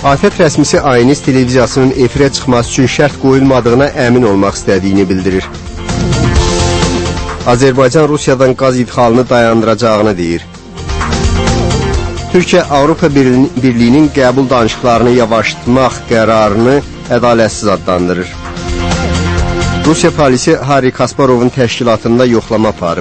ATƏT rəsmisi ANS televiziyasının efirə çıxması üçün şərt qoyulmadığına əmin olmaq istədiyini bildirir. Azərbaycan Rusiyadan qaz idxalını dayandıracağını deyir. Türkiyə Avropa Birliyinin qəbul danışıqlarını yavaşıtmaq qərarını ədalətsiz adlandırır. Rusiya polisi Harri Kasparovun təşkilatında yoxlama aparıb.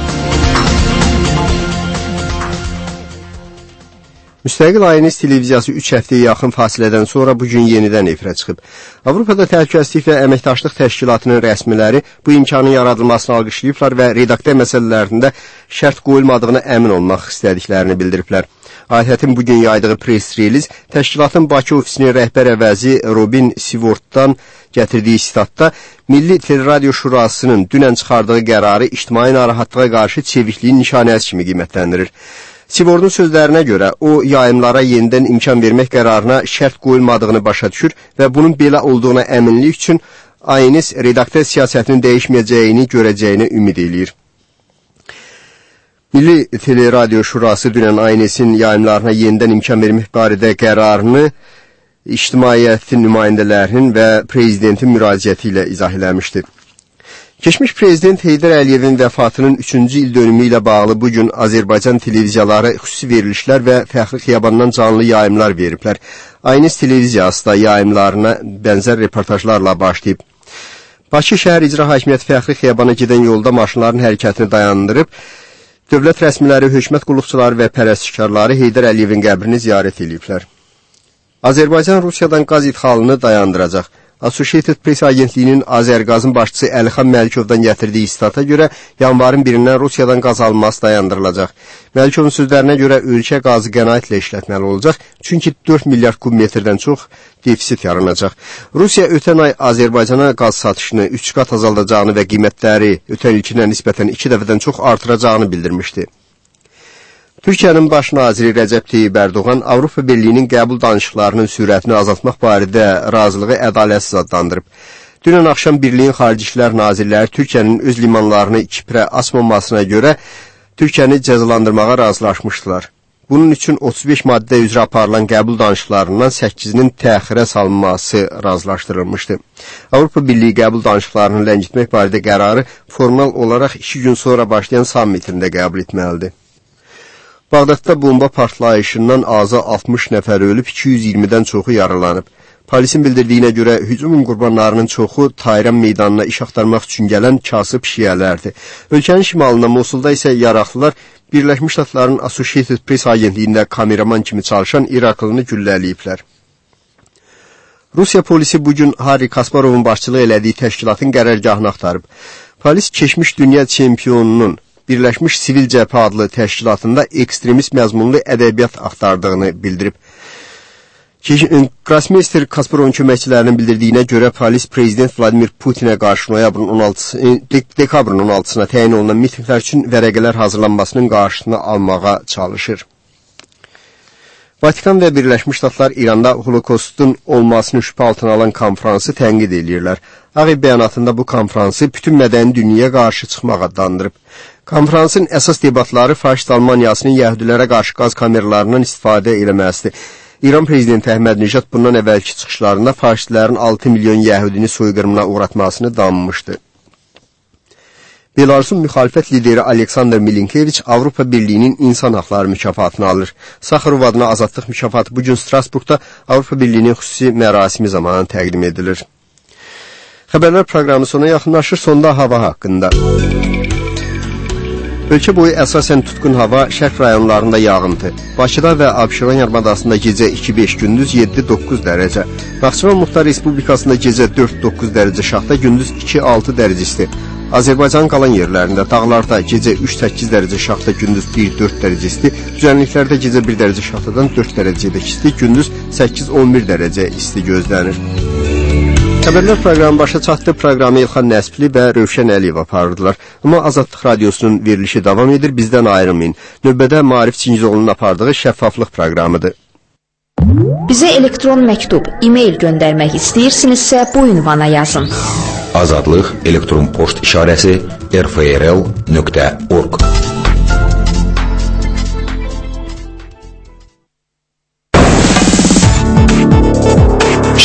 Müstəqil ANS televiziyası 3 həftəyə yaxın fasilədən sonra bugün yenidən efirə çıxıb. Avropada Təhlükəsizlik və Əməkdaşlıq Təşkilatının rəsmiləri bu imkanın yaradılmasını alqışlayıblar və redaktör məsələlərində şərt qoyulmadığına əmin olmaq istədiklərini bildiriblər. ATƏT-in bugün yaydığı press-reliz təşkilatın Bakı ofisinin rəhbər əvəzi Robin Sivortdan gətirdiyi sitatda Milli Teleradio Şurasının dünən çıxardığı qərarı ictimai narahatlığa qarşı çevikliyin nişanəsi kimi qiymətləndirir. Sivortun sözlərinə görə o yayımlara yenidən imkan vermək qərarına şərt qoyulmadığını başa düşür və bunun belə olduğuna əminlik üçün ANS redaktör siyasətinin dəyişməyəcəyini görəcəyini ümid eləyir. Milli Teleradio Şurası dünən ANS-in yayımlarına yenidən imkan vermək barədə qərarını ictimaiyyətin nümayəndələrinin və prezidentin müraciəti ilə izah eləmişdir. Keçmiş prezident Heydər Əliyevin vəfatının 3-cü il dönümü ilə bağlı bugün Azərbaycan televiziyaları xüsusi verilişlər və Fəxri Xiyabandan canlı yayımlar veriblər. ANS televiziyası da yayımlarına bənzər reportajlarla başlayıb. Bakı şəhər icra hakimiyyəti Fəxri Xiyabana gedən yolda maşınların hərəkətini dayandırıb, dövlət rəsmiləri, hökumət qulluqçuları və pərəstişkarları Heydər Əliyevin qəbrini ziyarət ediblər. Azərbaycan Rusiyadan qaz idxalını dayandıracaq. Associated Press agentliyinin Azərqazın başçısı Əlixan Məlikovdan gətirdiyi istata görə yanvarın 1-dən Rusiyadan qaz alınması dayandırılacaq. Məlikovun sözlərinə görə ölkə qazı qənaətlə işlətməli olacaq, çünki 4 milyard kubmetrdən çox defisit yaranacaq. Rusiya ötən ay Azərbaycana qaz satışını 3 qat azaldacağını və qiymətləri ötən ilkinə nisbətən 2 dəfədən çox artıracağını bildirmişdi. Türkiyənin baş naziri Rəcəb Tayyib Ərdoğan Avropa Birliyinin qəbul danışıqlarının sürətini azaltmaq barədə razılığı ədalətsiz adlandırıb. Dünən axşam Birliyin Xarici İşlər Nazirləri Türkiyənin öz limanlarını Kiprə açmamasına görə Türkiyəni cəzalandırmağa razılaşmışdılar. Bunun üçün 35 maddə üzrə aparılan qəbul danışıqlarından 8-nin təxirə salınması razılaşdırılmışdı. Avropa Birliyi qəbul danışıqlarını ləngitmək barədə qərarı formal olaraq 2 gün sonra başlayan sammitində qəbul etməlidir. Bağdadda bomba partlayışından azı 60 nəfər ölüb, 220-dən çoxu yaralanıb. Polisin bildirdiyinə görə hücumun qurbanlarının çoxu Tahran meydanına iş axtarmaq üçün gələn kasıb şiələrdir. Ölkənin şimalında Mosulda isə yaraqlılar Birləşmiş Ştatların Associated Press agentliyində kameraman kimi çalışan İraqlını gülləliyiblər. Rusiya polisi bugün Harri Kasparovun başçılığı elədiyi təşkilatın qərargahını axtarıb. Polis keçmiş dünya çempionunun Birləşmiş Sivil Cəbhə adlı təşkilatında ekstremist məzmunlu ədəbiyyat axtardığını bildirib. Qrasmeyster Kasparovun köməkçilərinin bildirdiyinə görə polis prezident Vladimir Putinə qarşı dekabrın 16-sına təyin olunan mitinglər üçün vərəqələr hazırlanmasının qarşısını almağa çalışır. Vatikan və Birləşmiş Ştatlar İranda Holokostun olmasını şübhə altına alan konfransı tənqid edirlər. Ağ Ev bəyanatında bu konfransı bütün mədəni dünyaya qarşı çıxmaq adlandırıb. Konfransın əsas debatları faşist Almaniyasının yəhudilərə qarşı qaz kameralarından istifadə eləməsidir. İran prezidenti Əhməd Nijad bundan əvvəlki çıxışlarında faşistlərin 6 milyon yəhudini soyqırımına uğratmasını danmışdı. Belarusun müxalifət lideri Aleksandr Milinkeviç Avropa Birliyinin İnsan Haqları mükafatını alır. Sakharov adına azadlıq mükafatı bugün Strasburgda Avropa Birliyinin xüsusi mərasimi zamanı təqdim edilir. Xəbərlər proqramı sona yaxınlaşır, sonda hava haqqında. Ölkə boyu əsasən tutqun hava, şərq rayonlarında yağıntı. Bakıda və Abşeron yarımadasında gecə 2-5, gündüz 7-9 dərəcə. Naxçıvan Muxtar Respublikasında gecə 4-9 dərəcə şaxta, gündüz 2-6 dərəcə isti. Azərbaycanın qalan yerlərində, dağlarda gecə 3-8 dərəcə şaxta, gündüz 1-4 dərəcə isti. Düzənliklərdə gecə 1 dərəcə şaxtadan 4 dərəcədək isti, gündüz 8-11 dərəcə isti gözlənir. Xəbərlər proqramı başa çatdı. Proqramı İlxan Nəsbli və Rövşən Əliyev aparırdılar. Amma Azadlıq Radiosunun verilişi davam edir. Bizdən ayrılmayın. Növbədə Maarif Çingizoğlu'nun apardığı şəffaflıq proqramıdır. Bizə elektron məktub, e-mail göndərmək istəyirsinizsə bu ünvana yazın. Azadlıq elektron poçt işarəsi rfrl.org.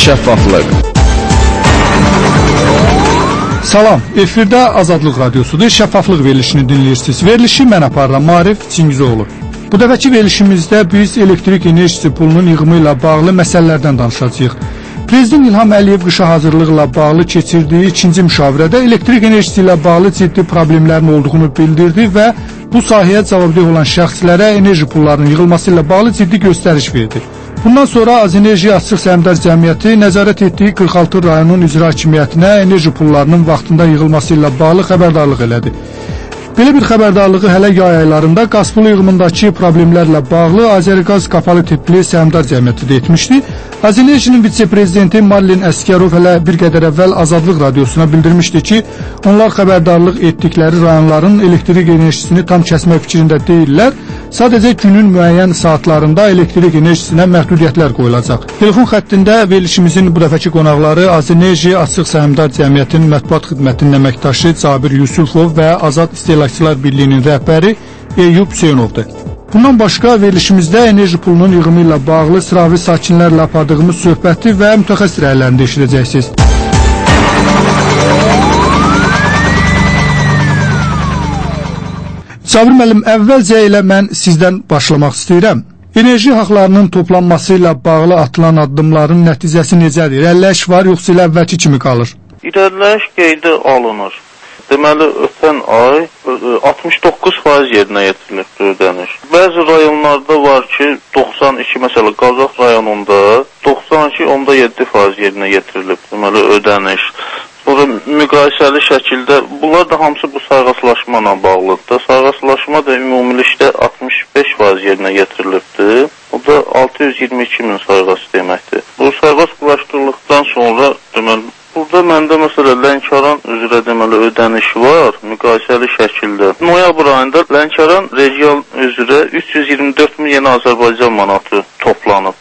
şəffaflıq. Salam, efirdə Azadlıq Radiosudur. Şəffaflıq verilişini dinləyirsiniz. Verilişi mən aparıram, Marif Çingizoğlu. Bu dəfəki verilişimizdə biz elektrik enerjisi pulunun yığımı ilə bağlı məsələlərdən danışacağıq. Prezident İlham Əliyev qışa hazırlıqla bağlı keçirdiyi ikinci müşavirədə elektrik enerjisi ilə bağlı ciddi problemlərin olduğunu bildirdi və bu sahəyə cavabdeh olan şəxslərə enerji pullarının yığılması ilə bağlı ciddi göstəriş verdi. Bundan sonra Azenerji Açıq Səhmdar Cəmiyyəti nəzarət etdiyi 46 rayonun icra hakimiyyətinə enerji pullarının vaxtında yığılması ilə bağlı xəbərdarlıq elədi. Belə bir xəbərdarlığı hələ yay aylarında qaz pulu yığımındakı problemlərlə bağlı Azərqaz Qapalı Tipli Səhmdar Cəmiyyəti də etmişdi. Azenerjinin vitse-prezidenti Marlen Əskərov hələ bir qədər əvvəl Azadlıq Radiosuna bildirmişdi ki, onlar xəbərdarlıq etdikləri rayonların elektrik enerjisini tam kəsmə fikrində deyirlər. Sadəcə günün müəyyən saatlarında elektrik enerjisinə məhdudiyyətlər qoyulacaq. Telefon xəttində verilişimizin bu dəfəki qonaqları Azenerji Açıq Səhmdar Cəmiyyətinin mətbuat xidmətinin əməkdaşı Cabir Yusufov və Azad İstehlakçılar Birliyinin rəhbəri Eyyub Hüseynovdur. Bundan başqa verilişimizdə enerji pulunun yığımı ilə bağlı sıravi sakinlərlə apardığımız söhbəti və mütəxəssis rəylərini də eşidəcəksiniz. Cabir müəllim, əvvəlcə elə mən sizdən başlamaq istəyirəm. Enerji haqlarının toplanması ilə bağlı atılan addımların nəticəsi necədir? İrəliləyiş var, yoxsa elə əvvəlki kimi qalır? İrəliləyiş qeydə alınır. Deməli, ötən ay 69% yerinə yetirilibdir ödəniş. Bəzi rayonlarda var ki, 92, məsələ Qazax rayonunda 92.7% yerinə yetirilib, deməli, ödəniş. Sonra müqayisəli şəkildə, bunlar da hamısı bu sayğaclaşma ilə bağlıdır. Sayğaclaşma da ümumilikdə 65% yerinə yetirilibdir. O da 622 min sayğac deməkdir. Bu sayğac quraşdırıldıqdan sonra, deməli, burada məndə məsələ Lənkəran üzrə deməli ödəniş var, müqayisəli şəkildə. Noyabr ayında Lənkəran region üzrə 324 min yeni Azərbaycan manatı toplanıb.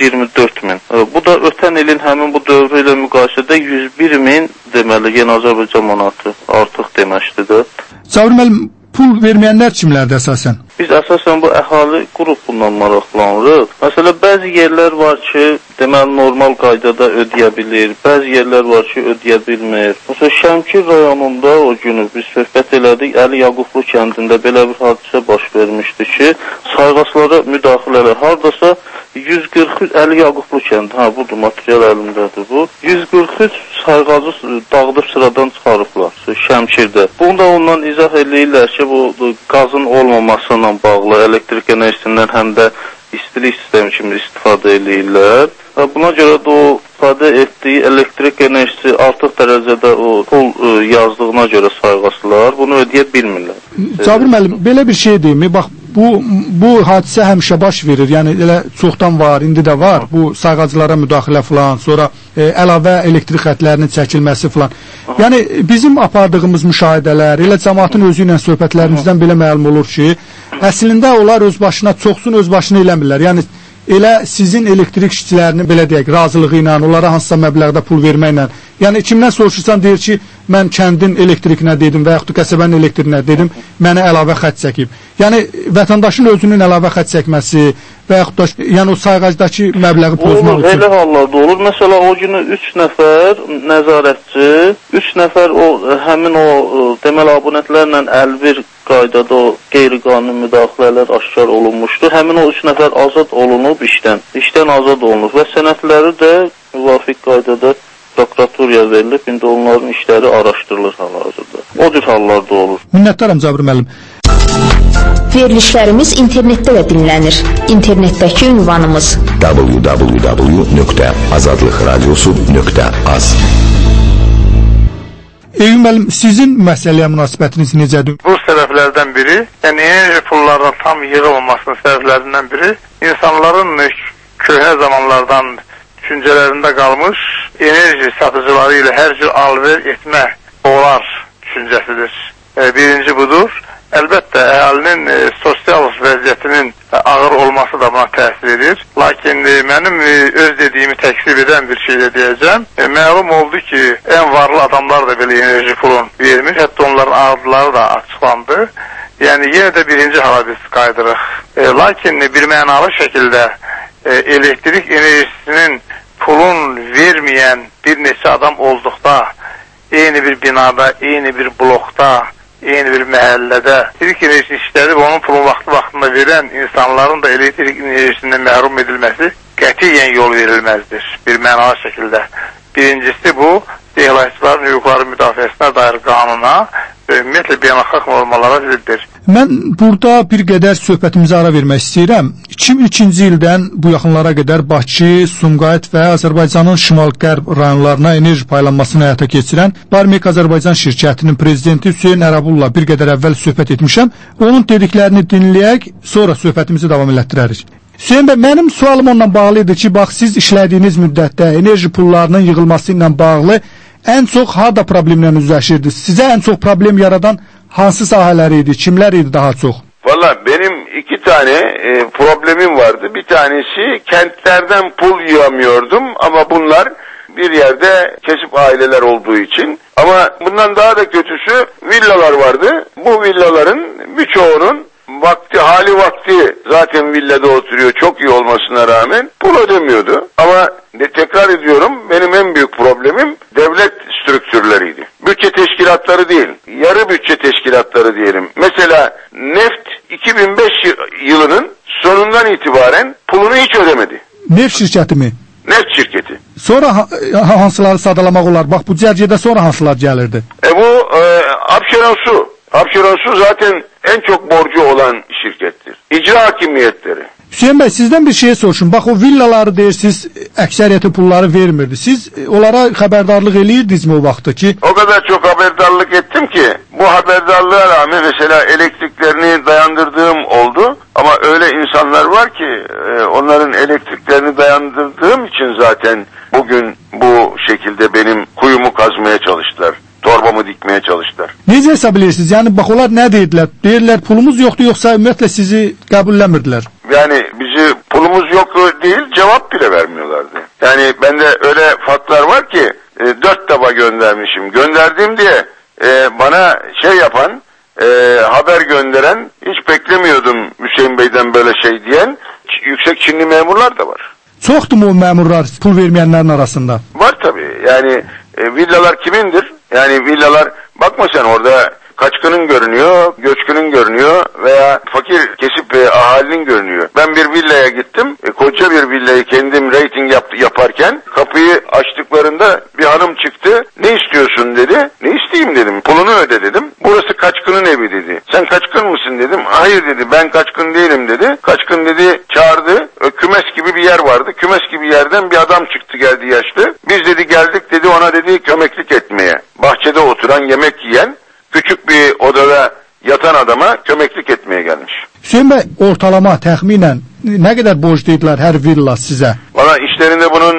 324 min. Bu da ötən ilin həmin bu dövrü ilə müqayisədə 101 min deməli yeni Azərbaycan manatı artıq deməkdir də. Cabir müəllim, pul verməyənlər kimlərdir əsasən? Biz əsasən bu əhali qrupundan maraqlanırıq. Məsələn, bəzi yerlər var ki, deməli normal qaydada ödəyə bilir, bəzi yerlər var ki, ödəyə bilmir. Məsələn, Şəmkir rayonunda o günü biz söhbət elədik, Əli Yaqublu kəndində belə bir hadisə baş vermişdi ki, sayğaclara müdaxilələr hardasa 143 Əli Yaqublu kəndi, budur, material əlimdədir bu. 143 sayğacı dağıdıb sıradan çıxarıblar Şəmkirdə. Bunu da ondan izah eləyirlər ki, bu qazın olmamasına bağlı elektrik enerjisindən həm də istilik sistemi kimi istifadə eləyirlər. Buna görə də o istifadə etdiyi elektrik enerjisi artıq dərəcədə o pul yazdığına görə sayğaclar bunu ödəyə bilmirlər. Cabir müəllim, belə bir şey deyimi, bax bu hadisə həmişə baş verir. Yəni elə çoxdan var, indi də var. Bu sayğaclara müdaxilə falan, sonra əlavə elektrik xətlərinin çəkilməsi falan. Yəni bizim apardığımız müşahidələr, elə cəmaatın özü ilə söhbətlərimizdən belə məlum olur ki, əslində onlar öz başına, çoxsun öz başına eləmirlər. Yəni elə sizin elektrik işçilərinin belə deyək, razılığı ilə, onlara hansısa məbləğdə pul verməklə, yəni kimdən soruşursan deyir ki, mən kəndin elektrikinə dedim və yaxud da qəsəbənin elektrikinə dedim, mənə əlavə xətt çəkib. Yəni vətəndaşın özünün əlavə xətt çəkməsi və yaxud da yəni o sayğacdakı məbləği pozmaq üçün. Elə hallarda olur. Məsələn, o günü 3 nəfər nəzarətçi, 3 nəfər həmin o deməli abunətlərlə əlbir qaydada o qeyri-qanuni müdaxilələr aşkar olunmuşdu. Həmin o 3 nəfər azad olunub işdən azad olunub və sənədləri də müvafiq qaydada prokuraturaya verilib. İndi onların işləri araşdırılır hal-hazırda. O cür hallarda olur. Minnətdaram Cabir müəllim. Verilişlərimiz internetdə də dinlənir. İnternetdəki ünvanımız www.azadlıqradiosu.az. Eyyub müəllim, sizin məsələyə münasibətiniz necədir? Bu səbəblərdən biri, yəni enerji pullarının tam yığılmamasının səbəblərindən biri insanların köhnə zamanlardan düşüncələrində qalmış enerji satıcıları ilə hər cür alver etmə olar düşüncəsidir. Birinci budur. Əlbəttə, əhalinin sosial vəziyyətinin ağır olması da buna təsir edir. Lakin mənim öz dediyimi təksib edən bir şey də deyəcəm. Məlum oldu ki, ən varlı adamlar da belə enerji pulun vermiş. Hətta onların adları da açıqlandı. Yəni, yenə də birinci hala biz qaydırıq. Lakin bir mənalı şəkildə elektrik enerjisinin pulun vermeyen bir neçə adam olduqda, eyni bir binada, eyni bir blokda, eyni bir məhəllədə elektrik enerjisi işlədib onun pulun vaxtında verən insanların da elektrik enerjisindən məhrum edilməsi qətiyyən yol verilməzdir bir mənalı şəkildə. Birincisi bu, istehlakçıların hüquqları müdafiəsinə dair qanuna və ümumiyyətlə beynəlxalq normalara ziddir. Mən burada bir qədər söhbətimizə ara vermək istəyirəm. 2002-ci ildən bu yaxınlara qədər Bakı, Sumqayıt və Azərbaycanın şimal-qərb rayonlarına enerji paylanmasını həyata keçirən Barmik Azərbaycan şirkətinin prezidenti Hüseyn Ərəbulla bir qədər əvvəl söhbət etmişəm. Onun dediklərini dinləyək, sonra söhbətimizi davam elətdirərik. Hüseyn bəy, mənim sualım onunla bağlı idi ki, bax, siz işlədiyiniz müddətdə enerji pullarının yığılması ilə bağlı ən çox harda problemlə üzləşirdiniz? Sizə ən çox problem yaradan hansı sahələr idi, kimlər idi daha çox? Valla benim iki tane problemim vardı. Bir tanesi kentlerden pul yığamıyordum ama bunlar bir yerde kesip aileler olduğu için. Ama bundan daha da kötüsü villalar vardı. Bu villaların birçoğunun hali vakti zaten villada oturuyor, çok iyi olmasına rağmen pul ödemiyordu. Ama tekrar ediyorum, benim en büyük problemim devlet strüktürleriydi. Bütçe teşkilatları değil, yarı bütçe teşkilatları diyelim. Mesela Neft 2005 yılının sonundan itibaren pulunu hiç ödemedi. Neft şirkəti mi? Neft şirketi. Sonra hansıları sadalamaq olar? Bax, bu cərgədə sonra hansılar gəlirdi? Bu Abşeron Su. Abşeron Su zaten en çok borcu olan şirkettir. İcra hakimiyetleri. Hüseyin bəy, sizdən bir şey soruşun. Bax, o villaları deyirsiniz, əksəriyyəti pulları vermirdi. Siz onlara xəbərdarlıq eləyirdinizmi o vaxtda ki? O kadar çok haberdarlık ettim ki bu haberdarlığa rağmen mesela elektriklerini dayandırdığım oldu. Ama öyle insanlar var ki onların elektriklerini dayandırdığım için zaten bugün bu şekilde benim kuyumu kazmaya çalıştılar. Torbamı dikmeye çalıştılar. Necə hesab edirsiniz? Yəni, bax, onlar nə deyirlər? Deyirlər, pulumuz yoxdur, yoxsa ümumiyyətlə sizi qəbulləmirdilər? Yani bizi pulumuz yok değil, cevap bile vermiyorlardı. Yani bende öyle faktlar var ki 4 defa göndermişim. Gönderdim diye bana şey yapan, haber gönderen, hiç beklemiyordum Hüseyin Bey'den böyle şey diyen yüksek Çinli memurlar da var. Çoxdur mu o memurlar pul verməyənlərin arasında? Var tabii. Yani villalar kimindir? Yani villalar, bakma sen orada kaçkının görünüyor, göçkünün görünüyor veya fakir kesip ahalinin görünüyor. Ben bir villaya gittim, koca bir villayı kendim rating yaparken kapıyı açtıklarında bir hanım çıktı. Ne istiyorsun dedi. Ne isteyeyim dedim. Pulunu öde dedim. Burası kaçkının evi dedi. Sen kaçkın mısın dedim. Hayır dedi, ben kaçkın değilim dedi. Kaçkın dedi, çağırdı. Kümes gibi bir yer vardı. Kümes gibi yerden bir adam çıktı, geldi yaşlı. Biz dedi geldik dedi, ona dedi kömeklik etmeye. Bahçede oturan, yemek yiyen, küçük bir odada yatan adama kömeklik etmeye gelmiş. Hüseyin bəy, ortalama, təxminən nə qədər borcluydular hər villa sizə? Valla işlerinde bunun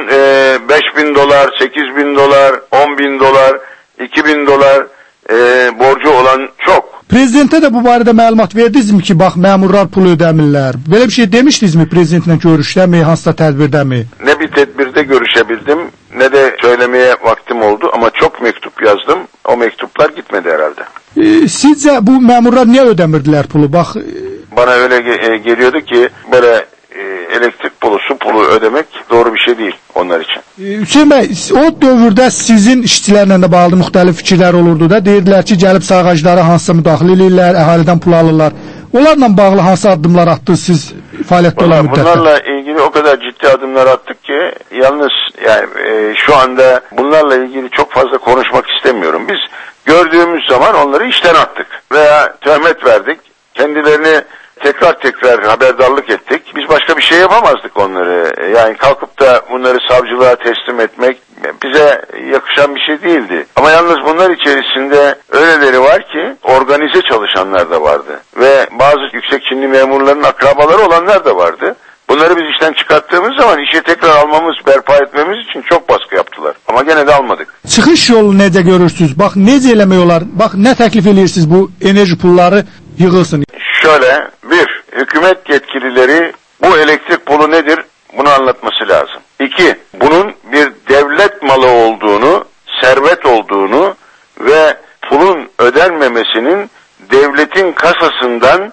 $5.000, $8.000, $10.000, $2.000 borcu olan çok. Prezidentə də bu barədə məlumat verdinizmi ki, bax, məmurlar pul ödəmirlər? Belə bir şey demişdinizmi prezidentlə görüşdəmi, hansısa tədbirdəmi? Ne bir tedbirde görüşebildim, ne de söylemeye vaktim oldu ama çok mektup yazdım. O mektuplar gitmedi herhalde. Sizcə bu məmurlar niyə ödəmirdilər pulu? Bax, bana öyle geliyordu ki böyle elektrik pulu, su pulu ödemek doğru bir şey değil onlar için. Hüseyin bəy, o dövrdə sizin işçilərlə də bağlı müxtəlif fikirlər olurdu da. Deyirdilər ki, gəlib sağ ağaclara hansısa müdaxilə edirlər, əhalidən pul alırlar. Onlarla bağlı hansı addımlar attınız siz fəaliyyətdə olan müddətdə? Bunlarla ilgili o kadar ciddi adımlar attık ki yalnız yani şu anda bunlarla ilgili çok fazla konuşmak istemiyorum. Biz gördüğümüz zaman onları işten attık veya töhmet verdik. Kendilerini tekrar haberdarlık ettik. Biz başka bir şey yapamazdık onları. Yani kalkıp da bunları savcılığa teslim etmek bize yakışan bir şey değildi. Ama yalnız bunlar içerisinde öyleleri var ki organize çalışanlar da vardı. Ve bazı yüksek Çinli memurların akrabaları olanlar da vardı. Bunları biz işten çıkarttığımız zaman işe tekrar almamız, berpa etmemiz için çok baskı yaptılar. Ama gene de almadık. Çıxış yolu necə görürsünüz? Bax, necə eləmək olar? Bax, nə təklif edirsiniz bu enerji pulları yığılsın? Şöyle, bir, hükümet yetkilileri bu elektrik pulu nedir? Bunu anlatması lazım. İki, bunun bir devlet malı olduğunu, servet olduğunu ve pulun ödenmemesinin devletin kasasından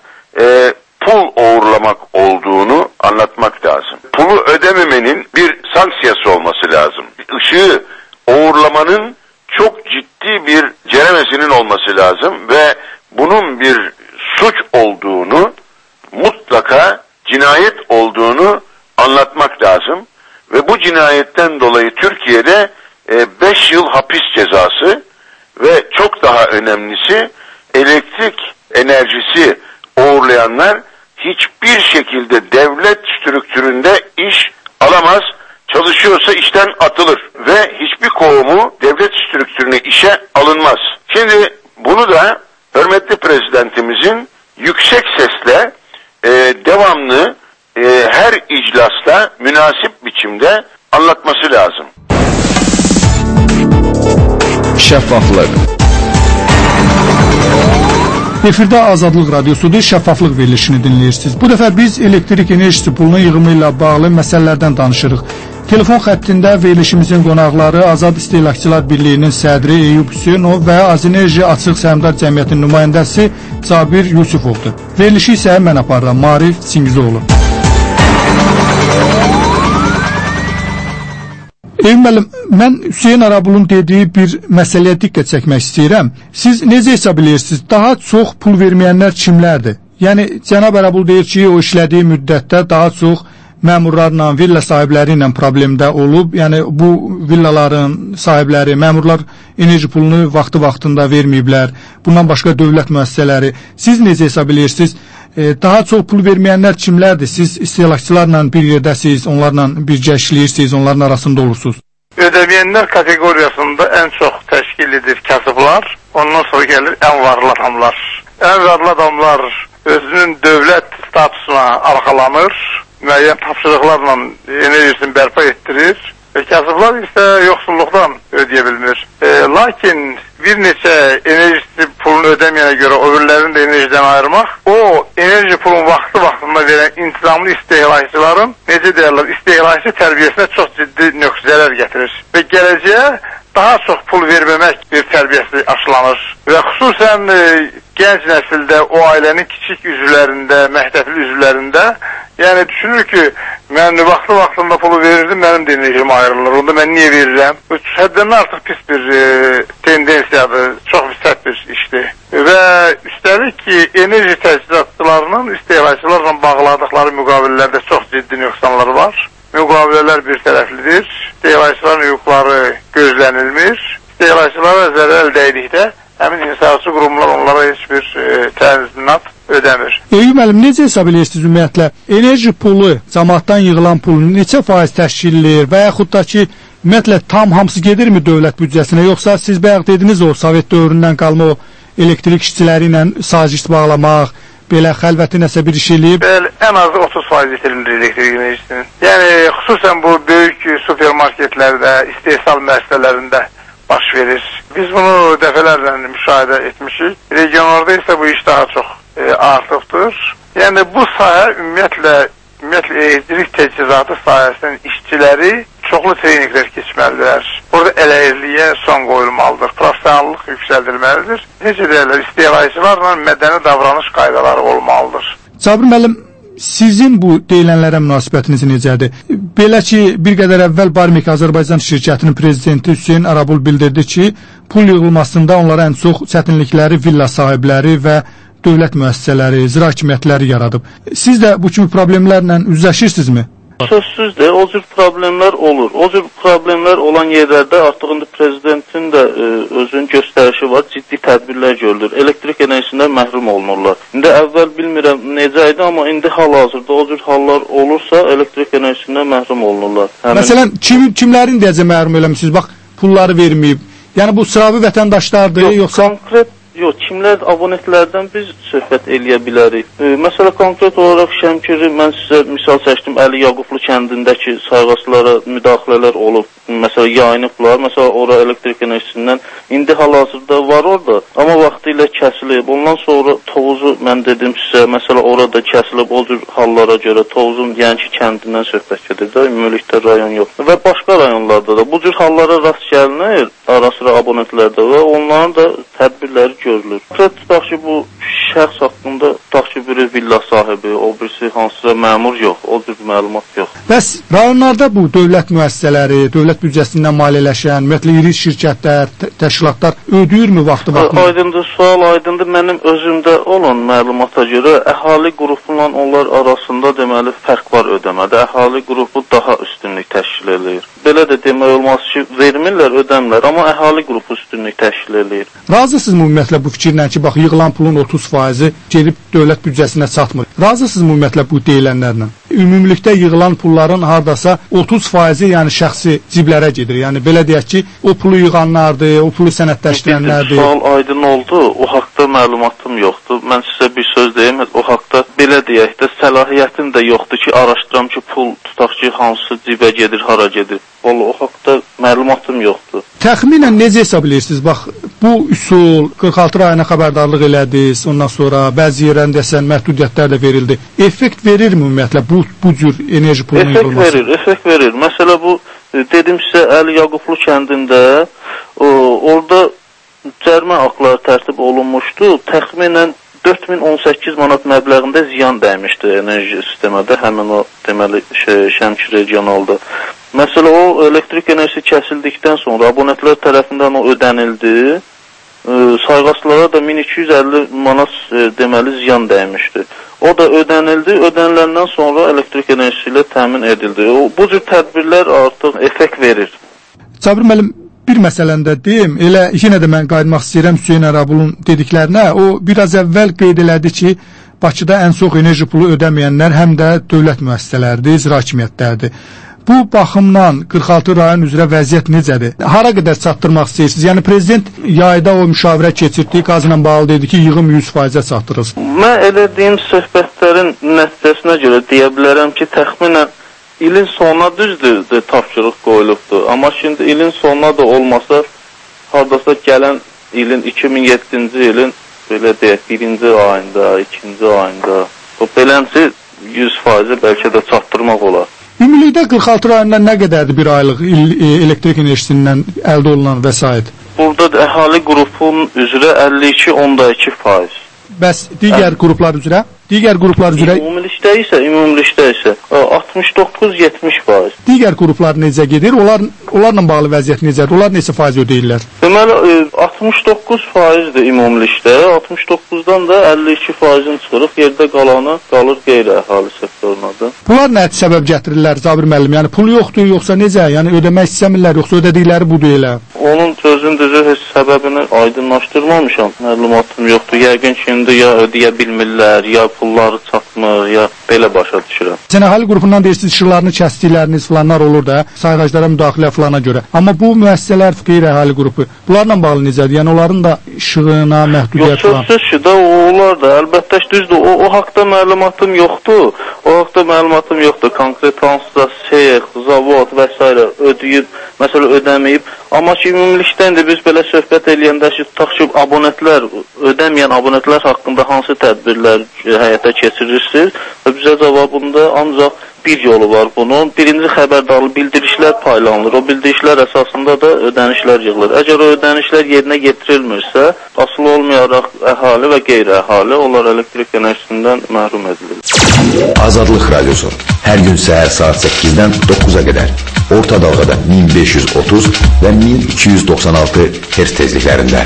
pul uğurlamak olduğunu anlatmak lazım. Pulu ödememenin bir sanksiyası noktası olması lazım. Işığı uğurlamanın çok ciddi bir ceremesinin olması lazım ve bunun bir suç olduğunu, mutlaka cinayet olduğunu anlatmak lazım. Ve bu cinayetten dolayı Türkiye'de 5 yıl hapis cezası ve çok daha önemlisi elektrik enerjisi uğurlayanlar hiçbir şekilde devlet strüktüründe iş alamaz, çalışıyorsa işten atılır ve hiçbir kovumu devlet strüktürüne işe alınmaz. Şimdi bunu da hürmetli prezidentimizin yüksek sesle devamlı her iclasta münasip biçimde anlatması lazım. Şəffaflıq. Efirdə Azadlıq Radiosudur, şəffaflıq verilişini dinləyirsiniz. Bu dəfə biz elektrik enerjisi pulunun yığımı ilə bağlı məsələlərdən danışırıq. Telefon xəttində verilişimizin qonaqları Azad İstehlakçılar Birliyinin sədri Eyüp Hüseynov və Azenerji Açıq Səhmdar Cəmiyyətinin nümayəndəsi Cabir Yusufovdur. Verilişi isə mən aparıram, Marif Çingizoğlu. Eyüp müəllim, mən Hüseyn Arabulun dediyi bir məsələyə diqqət çəkmək istəyirəm. Siz necə hesab edirsiniz? Daha çox pul verməyənlər kimlərdir? Yəni, cənab Arabul deyir ki, o işlədiyi müddətdə daha çox məmurlarla, villa sahibləri ilə problemdə olub. Yəni, bu villaların sahibləri, məmurlar enerji pulunu vaxtında verməyiblər. Bundan başqa dövlət müəssisələri. Siz necə hesab edirsiniz? Daha çox pul verməyənlər kimlərdir? Siz istehlakçılarla bir yerdəsiniz, onlarla birgə işləyirsiniz, onların arasında olursunuz. Ödəməyənlər kateqoriyasında ən çox təşkil edir kasıblar, ondan sonra gəlir ən varlı adamlar. Ən varlı adamlar özünün dövlət statusuna arxalanır, müəyyən tapşırıqlarla enerjisini bərpa etdirir və kasıblar isə yoxsulluqdan ödəyə bilmir. Lakin bir neçə enerjisi pulunu ödəməyənə görə öbürlərini də enerjiden ayırmaq, o enerji pulun vaxtında verən intizamlı istehlakçıların, necə deyərlər, istehlakçı tərbiyəsinə çox ciddi zərər gətirir və gələcəyə daha çox pul verməmək bir tərbiyəsi aşılanır və xüsusən gənc nəsildə, o ailənin kiçik üzvlərində, məktəbli üzvlərində, yəni düşünür ki, mən vaxtında pulu verirdim, mənim də enerjim ayrılır, onda mən niyə verirəm? Həddən artıq pis bir tendensiyadır, çox sərt bir işdir. Və üstəlik ki, enerji təchizatçılarının istehlakçılarla bağladıqları müqavilələrdə çox ciddi nöqsanlar var. Müqavilələr bir tərəflidir, istehlakçıların hüquqları gözlənilmir, istehlakçılara zərər dəydikdə həmin insaatçı qurumlar onlara heç bir təminat ödəmir. Eyüp müəllim, necə hesab edirsiniz ümumiyyətlə? Enerji pulu, cəmaatdan yığılan pulun neçə faiz təşkil edir və yaxud da ki, ümumiyyətlə tam hamısı gedirmi dövlət büdcəsinə, yoxsa siz bayaq dediniz o Sovet dövründən qalma o elektrik işçiləri ilə saziş bağlamaq, belə xəlvəti nəsə bir iş eləyib? Bəli, ən azı 30% itirilmir elektrik enerjisinin. Yəni, xüsusən bu böyük supermarketlərdə, istehsal müəssisələrində baş verir. Biz bunu dəfələrlə müşahidə etmişik. Regionlarda isə bu iş daha çox artıqdır. Yəni, bu sahə ümumiyyətlə elektrik təchizatı sahəsinin işçiləri çoxlu treyninglər keçməlidirlər. Burada ələyirliyə son qoyulmalıdır, profesionallıq yüksəldilməlidir. Necə deyirlər, istehlakçılarla mədəni davranış qaydaları olmalıdır. Cabir müəllim, sizin bu deyilənlərə münasibətiniz necədir? Belə ki, bir qədər əvvəl Barmik Azərbaycan şirkətinin prezidenti Hüseyn Arabul bildirdi ki, pul yığılmasında onlara ən çox çətinlikləri villa sahibləri və dövlət müəssisələri, icra hakimiyyətləri yaradıb. Siz də bu kimi problemlərlə üzləşirsinizmi? Sözsüzdür, o cür problemlər olur. O cür problemlər olan yerlərdə artıq indi prezidentin də özünün göstərişi var, ciddi tədbirlər görülür. Elektrik enerjisindən məhrum olunurlar. İndi əvvəl bilmirəm necə idi, amma indi hal-hazırda o cür hallar olursa elektrik enerjisindən məhrum olunurlar. Məsələn, kimlərin deyəcək məhrum eləmişsiniz? Bax, pulları verməyib. Yəni bu sıravi vətəndaşlardır, yoxsa... Konkret yox, kimlər abonentlərdən biz söhbət eləyə bilərik. Məsələ konkret olaraq Şəmkiri mən sizə misal çəkdim, Əli Yaqublu kəndindəki sayğaclara müdaxilələr olub. Məsələ yayınıblar, məsələ ora elektrik enerjisindən indi hal-hazırda var orada, amma vaxtı ilə kəsilib. Ondan sonra Tovuzu mən dedim sizə, məsələ orada kəsilib, o cür hallara görə Tovuzun Yənki kəndindən söhbət gedir də, ümumilikdə rayon yox. Və başqa rayonlarda da bu cür hallara rast gəlinir, ara-sıra abonentlərdə və onların da tədbirləri görülür. Tutaq ki, bu şəxs haqqında tutaq ki, biri villa sahibi, o birisi enerjisi hansısa məmur yox, o cür məlumat yox. Bəs rayonlarda bu dövlət müəssisələri, dövlət büdcəsindən maliyyələşən, ümumiyyətlə iri şirkətlər, təşkilatlar ödəyirmi vaxtı? Aydındır, sual aydındır. Mənim özümdə olan məlumata görə əhali qrupundan onlar arasında deməli fərq var ödəmədə. Əhali qrupu daha üstünlük təşkil edir. Belə də demək olmaz ki, vermirlər, ödəmlər, amma əhali qrupu üstünlük təşkil edir. Razısınızmı ümumiyyətlə bu fikirlə ki, bax yığılan pulun 30% gedib dövlət büdcəsinə çatmır? Razısınızmı ümumiyyətlə bu deyilənlərlə? Ümumilikdə yığılan pulların hardasa 30%, yəni şəxsi ciblərə gedir. Yəni belə deyək ki, o pulu yığanlardır, o pulu sənədləşdirənlərdir. Sual aydın oldu. O haqda məlumatım yoxdur. Mən sizə bir söz deyim, o haqda belə deyək də səlahiyyətim də yoxdur ki, araşdıram ki, pul tutaq ki, hansı cibə gedir, hara gedir. O haqda məlumatım yoxdur. Təxminən necə hesab edirsiniz? Bax, bu üsul 46 rayona xəbərdarlıq elədiniz, ondan sonra bəzi yerlərində desən məhdudiyyətlər də verildi. Effekt verirmi ümumiyyətlə bu cür enerji pulunun yığılması? Effekt verir. Məsələ bu, dedim sizə, Əli Yaqublu kəndində orada cərimə haqları tərtib olunmuşdu. Təxminən 4018 manat məbləğində ziyan dəymişdi enerji sistemədə, həmin o deməli Şəmkir regionalda. Məsələ o elektrik enerjisi kəsildikdən sonra abonentlər tərəfindən o ödənildi. Sayğaclara da 1250 manat deməli ziyan dəymişdi. O da ödənildi. Ödəniləndən sonra elektrik enerjisi ilə təmin edildi. Bu cür tədbirlər artıq effekt verir. Cabir müəllim, bir məsələndə deyim, elə yenə də mən qayıtmaq istəyirəm Hüseyn Ərabulun dediklərinə. O biraz əvvəl qeyd elədi ki, Bakıda ən çox enerji pulu ödəməyənlər həm də dövlət müəssisələridir, icra hakimiyyətləridir. Bu baxımdan 46 rayon üzrə vəziyyət necədir? Hara qədər çatdırmaq istəyirsiniz? Yəni prezident yayda o müşavirə keçirdiyi qazla bağlı dedi ki, yığım 100%-ə çatdırırız. Mən elədiyim söhbətlərin nəticəsinə görə deyə bilərəm ki, təxminən ilin sonuna düzdür tapşırıq qoyulubdur. Amma şimdi ilin sonuna da olmasa, hardasa gələn ilin 2007-ci ilin belə deyək, 1-ci ayında, 2-ci ayında, o beləncə 100%-i bəlkə də çatdırmaq olar. Ümumilikdə 46 rayondan nə qədərdir bir aylıq elektrik enerjisindən əldə olunan vəsait? Burada əhali qrupunun üzrə 52.2%. Bəs digər qruplar üzrə? Digər qruplar üzrə ümumilikdə isə 69-70%. Digər qruplar necə gedir? Onlarla bağlı vəziyyət necədir? Onlar neçə faiz ödəyirlər? Deməli 69%-dir ümumilikdə. 69-dan da 52%-in çıxırıq. Yerdə qalanı qalır qeyri-əhali sektoruna da. Bunlar nə səbəb gətirirlər Cabir müəllim? Yəni pul yoxdur yoxsa necə? Yəni ödəmək istəmirlər yoxsa ödədikləri budur elə? Onun özündüzü heç səbəbini aydınlaşdırmamışam. Məlumatım yoxdur. Yəqin ki, indi ya ödəyə bilmirlər, ya pulları çatmır, ya belə başa düşürəm. Sən əhali qrupundan deyirsiniz, işıqlarını kəsdikləriniz falanlar olur da, sayğaclara müdaxilə falana görə. Amma bu müəssisələr qeyri-əhali qrupu, bunlarla bağlı necədir? Yəni onların da işığına məhdudiyyət falan. Yox, sözsüz ki, də onlar da, əlbəttə düzdür. O haqda məlumatım yoxdur. O haqda məlumatım yoxdur. Konkret hansısa sex, zavod və s. ödəyib, məsələ ödəməyib. Amma ki, ümumilikdə indi biz belə söhbət eləyəndə ki, tutaq ki, abonentlər, ödəməyən abonentlər haqqında hansı tədbirlər həyata keçirirsiniz? Və bizə cavabında ancaq bir yolu var bunun. Birinci xəbərdarlıq bildirişlər paylanılır. O bildirişlər əsasında da ödənişlər yığılır. Əgər o ödənişlər yerinə yetirilmirsə, asılı olmayaraq əhali və qeyri-əhali onlar elektrik enerjisindən məhrum edilir. Azadlıq Radyosu. Hər gün səhər saat 8-dən 9-a qədər. Orta dalğada 1530 və 1296 Hz tezliklərində.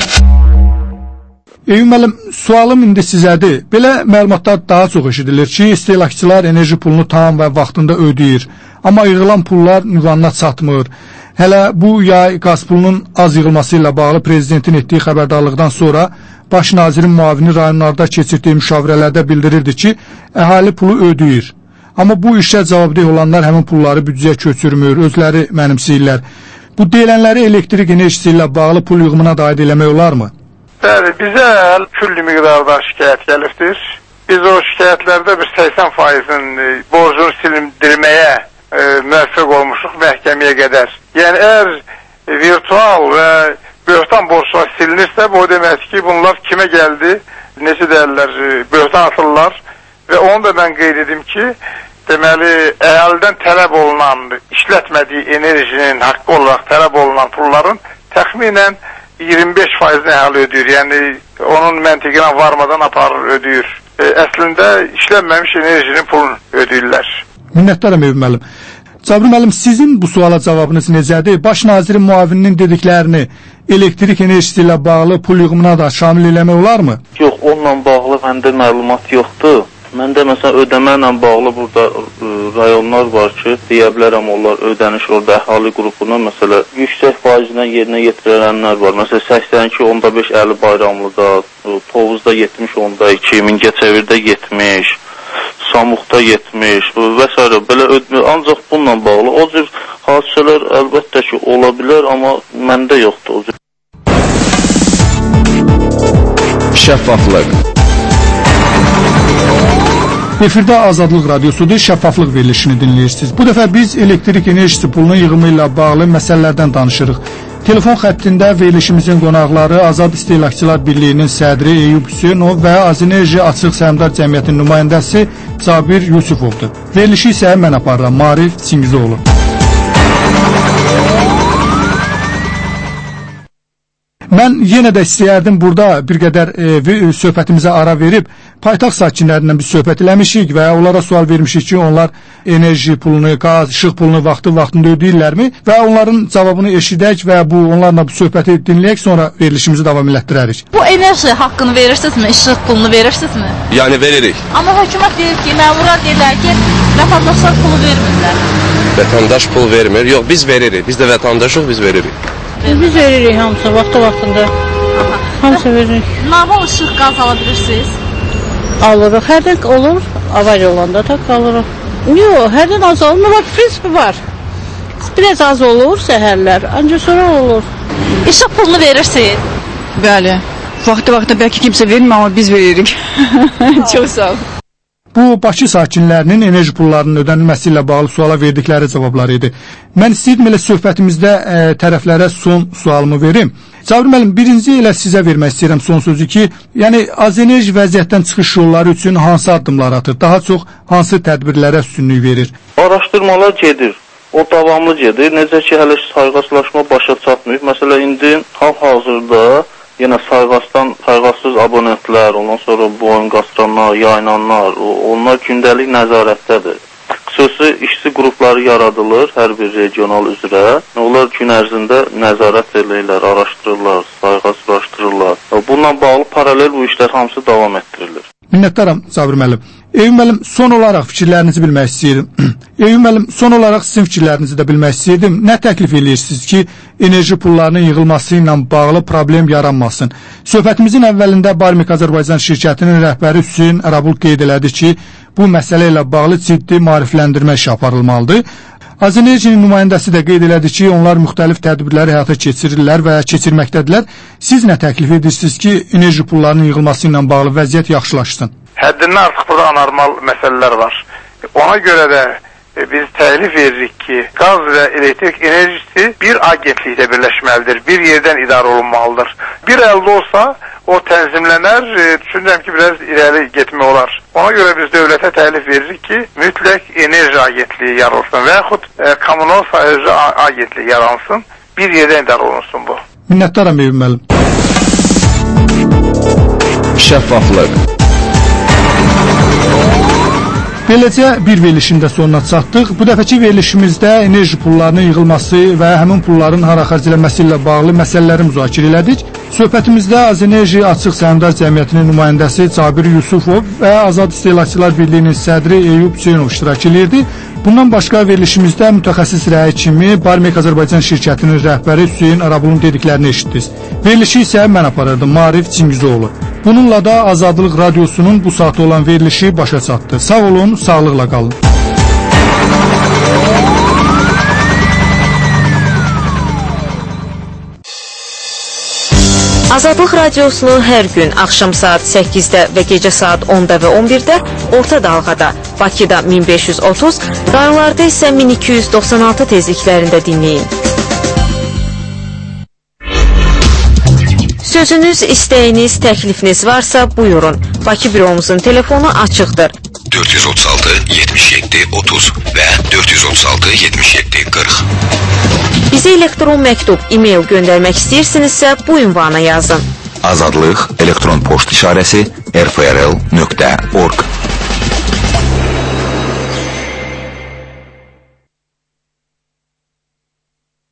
Müəllim, sualım indi sizədir. Belə məlumatlar daha çox eşidilir ki, istehlakçılar enerji pulunu tam və vaxtında ödəyir. Amma yığılan pullar ünvanına çatmır. Hələ bu yay qaz pulunun az yığılması ilə bağlı prezidentin etdiyi xəbərdarlıqdan sonra baş nazirin müavini rayonlarda keçirdiyi müşavirələrdə bildirirdi ki, əhali pulu ödəyir. Amma bu işə cavabdeh olanlar həmin pulları büdcəyə köçürmür, özləri mənimsəyirlər. Bu deyilənləri elektrik enerjisi ilə bağlı pul yığımına da aid eləmək olarmı? Bəli, bizə külli miqdarda şikayət gəlibdir. Biz o şikayətlərdə bir 80%-in borcunu silindirməyə müvəffəq olmuşuq məhkəməyə qədər. Yəni, əgər virtual və böhtan borclar silinirsə, bu deməkdir ki, bunlar kimə gəldi, necə deyirlər, böhtan atırlar. Və onu da mən qeyd edim ki, deməli, əhalidən tələb olunan, işlətmədiyi enerjinin haqqı olaraq tələb olunan pulların təxminən 25%-ni əhali ödəyir. Yəni, onun məntiqinə varmadan aparır, ödəyir. əslində işlənməmiş enerjinin pulunu ödəyirlər. Minnətdaram Eyüp müəllim. Cabir müəllim, sizin bu suala cavabınız necədir? Baş nazirin müavininin dediklərini elektrik enerjisi ilə bağlı pul yığımına da şamil eləmək olarmı? Yox, onunla bağlı məndə məlumat yoxdur. Məndə məsələn ödəmə ilə bağlı burada rayonlar var ki, deyə bilərəm onlar ödəniş orada əhali qrupuna məsələn yüksək faizlə yerinə yetirilənlər var. Məsələn 82.5 Bayramlıda, Tovuzda 70.2, Mingəçevirdə 70, Samuqda 70 və s. belə ancaq bununla bağlı o cür hadisələr əlbəttə ki ola bilər, amma məndə yoxdur o cür. Şəffaflıq. Efirdə Azadlıq Radiosudur, şəffaflıq verilişini dinləyirsiniz. Bu dəfə biz elektrik enerjisi pulunun yığımı ilə bağlı məsələlərdən danışırıq. Telefon xəttində verilişimizin qonaqları Azad İstehlakçılar Birliyinin sədri Eyüp Hüseynov və Azenerji Açıq Səhmdar Cəmiyyətinin nümayəndəsi Cabir Yusufovdur. Verilişi isə mən aparıram, Maarif Çingizoğlu. Mən yenə də istəyərdim burada bir qədər söhbətimizə ara verib paytaxt sakinlərindən bir söhbət eləmişik və onlara sual vermişik ki, onlar enerji pulunu, qaz, işıq pulunu vaxtında ödəyirlərmi və onların cavabını eşidək və onlarla bu söhbəti dinləyək, sonra verilişimizi davam elətdirərik. Bu enerji haqqını verirsinizmi, işıq pulunu verirsinizmi? Yəni veririk. Amma hökumət deyir ki, məmurlar deyirlər ki, vətəndaşlar pulu vermirlər. Vətəndaş pul vermir. Yox, biz veririk. Biz də vətəndaşıq, biz veririk. Biz veririk hamısı, vaxtında. Hamısı veririk. Normal işıq, qaz alabilirsiniz? Alırıq. Hərdən olur, avariya olanda da alırıq. Yox, hərdən az olur. Amma prinsipi var. Biraz az olur səhərlər, ancaq sonra olur. İşıq pulunu verirsiniz? Bəli. Vaxtı bəlkə kimsə vermir, amma biz veririk. Çox sağ olun. Bu, Bakı sakinlərinin enerji pullarının ödənilməsi ilə bağlı suala verdikləri cavabları idi. Mən istəyirdim elə söhbətimizdə tərəflərə son sualımı verim. Cabir müəllim, birinci elə sizə vermək istəyirəm son sözü ki, yəni Azenerji vəziyyətdən çıxış yolları üçün hansı addımlar atır, daha çox hansı tədbirlərə üstünlük verir? Araşdırmalar gedir, o davamlı gedir. Necə ki, hələ sayğaclaşma başa çatmayıb. Məsələn, indi hal-hazırda yenə sayğacsız abonentlər, ondan sonra boyun qastıranlar, yayınanlar, onlar gündəlik nəzarətdədir. Xüsusi işçi qrupları yaradılır hər bir regional üzrə. Onlar gün ərzində nəzarət edirlər, araşdırırlar, sayğaclaşdırırlar. Bununla bağlı paralel bu işlər hamısı davam etdirilir. Minnətdaram Cabir müəllim. Eyüp müəllim, son olaraq fikirlərinizi bilmək istəyirəm. Eyüp müəllim, son olaraq sizin fikirlərinizi də bilmək istəyirdim. Nə təklif edirsiniz ki, enerji pullarının yığılması ilə bağlı problem yaranmasın? Söhbətimizin əvvəlində Barmik Azərbaycan şirkətinin rəhbəri Hüseyn Ərabul qeyd elədi ki, bu məsələ ilə bağlı ciddi maarifləndirmə işi aparılmalıdır. Azenerjinin nümayəndəsi də qeyd elədi ki, onlar müxtəlif tədbirləri həyata keçirirlər və keçirməkdədirlər. Siz nə təklif edirsiniz ki, enerji pullarının yığılması ilə bağlı vəziyyət yaxşılaşsın? Həddindən artıq burada anormal məsələlər var. Ona görə də biz təklif veririk ki, qaz və elektrik enerjisi bir agentlikdə birləşməlidir, bir yerdən idarə olunmalıdır. Bir əldə olsa, o tənzimlənər, düşünürəm ki, biraz irəli getmək olar. Ona görə biz dövlətə təklif veririk ki, mütləq enerji agentliyi yaransın və yaxud kommunal sahəci agentliyi yaransın, bir yerdən idarə olunsun bu. Minnətdaram Eyüp müəllim. Şəffaflıq. Beləcə bir verilişin də sonuna çatdıq. Bu dəfəki verilişimizdə enerji pullarının yığılması və həmin pulların hara xərclənməsi ilə bağlı məsələləri müzakirə elədik. Söhbətimizdə Azenerji Açıq Səhmdar Cəmiyyətinin nümayəndəsi Cabir Yusufov və Azad İstehlakçılar Birliyinin sədri Eyüp Hüseynov iştirak edirdi. Bundan başqa verilişimizdə mütəxəssis rəyi kimi Barmik Azərbaycan şirkətinin rəhbəri Hüseyn Ərabulun dediklərini eşitdiniz. Verilişi isə mən aparırdım, Maarif Çingizoğlu. Bununla da Azadlıq Radiosunun bu saatda olan verilişi başa çatdı. Sağ olun, sağlıqla qalın. Azadlıq Radiosunu hər gün axşam saat 8-də və gecə saat 10-da və 11-də orta dalğada, Bakıda 1530, rayonlarda isə 1296 tezliklərində dinləyin. Sözünüz, istəyiniz, təklifiniz varsa buyurun. Bakı büromuzun telefonu açıqdır. 436 77 30 və 436 77 40. Bizə elektron məktub, e-mail göndərmək istəyirsinizsə bu ünvana yazın. Azadlıq elektron poçt işarəsi rfrl.org